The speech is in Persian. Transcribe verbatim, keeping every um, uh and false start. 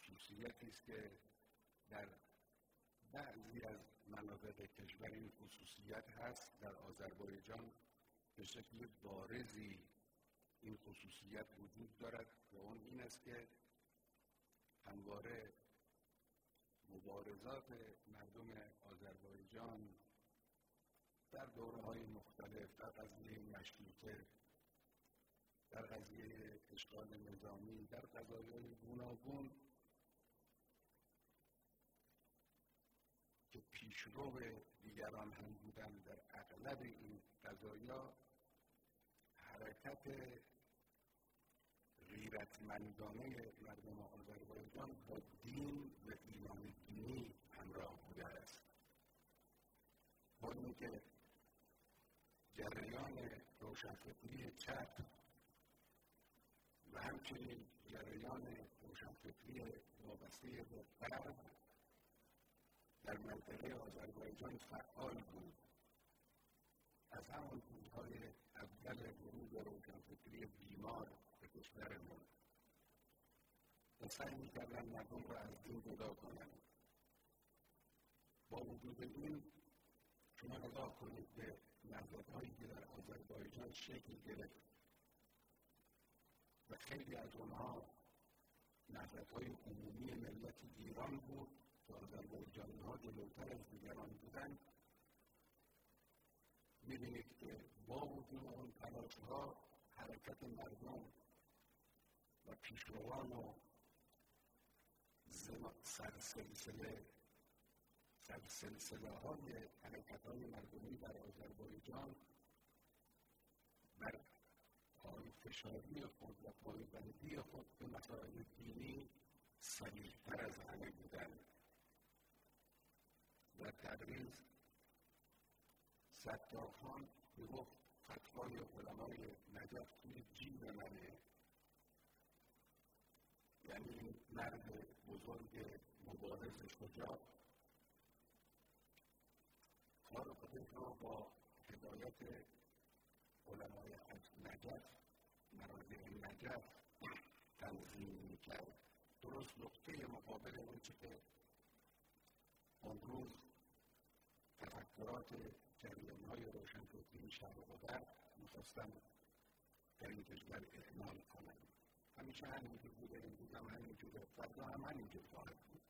خصوصیتی است که در بعضی از مناطق کشور این خصوصیت هست. در آذربایجان به شکل بارزی این خصوصیت وجود دارد و اون این است که همواره مبارزات مردم آذربایجان در دوره‌های مختلف، در قضیه مشروطه، در قضیه اشغال نظامی، در قضایای گوناگون که پیشرو دیگران هم بودند، در اغلب این قضایا حرکت غیرتمندانه مردم آذربایجان با دین و ایمان دینی همراه بوده است. با اینکه جریان روشنفکری چپ و همچنین جریان روشنفکری وابسته به غرب در منطقه آذربایجان فعال بود. از همان روزهای اول ورود روشنفکری بیمار به کشورمان و سعی می‌کردند مردم را از دین جدا کنند. با وجود این شما نگاه کنید به نهضت‌هایی که در آذربایجان شکل گرفت و خیلی از آنها نهضت‌های عمومی ملت ایران بود که آذربایجانی‌ها جلوتر از دیگران بودند. می‌بینید که با وجود اون تلاش‌ها حرکت مردم و پیشروان و سرسلسله سرسلسله های حرکت های مردمی در آذربایجان بر پایه‌فشاری خود و پایه‌بندی خود به مسائل دینی صریح‌تر از همه بودند. در تبریز ستارخان میگفت فتوای علمای نجف توی جیب منه، یعنی این مرد بزرگ مبارز شجاع کار خودش رو با هدایت علمای نجف، مراجع نجف تنظیم میکرد. درست نقطه مقابل اون چه که امروز تفکرات جریان‌های روشنفکری شرق و غرب می‌خواستن در این کشور اعمال کنند. همیشه همینجور بوده، امروز هم همینجوره، فردا هم همینجور خواهد بود.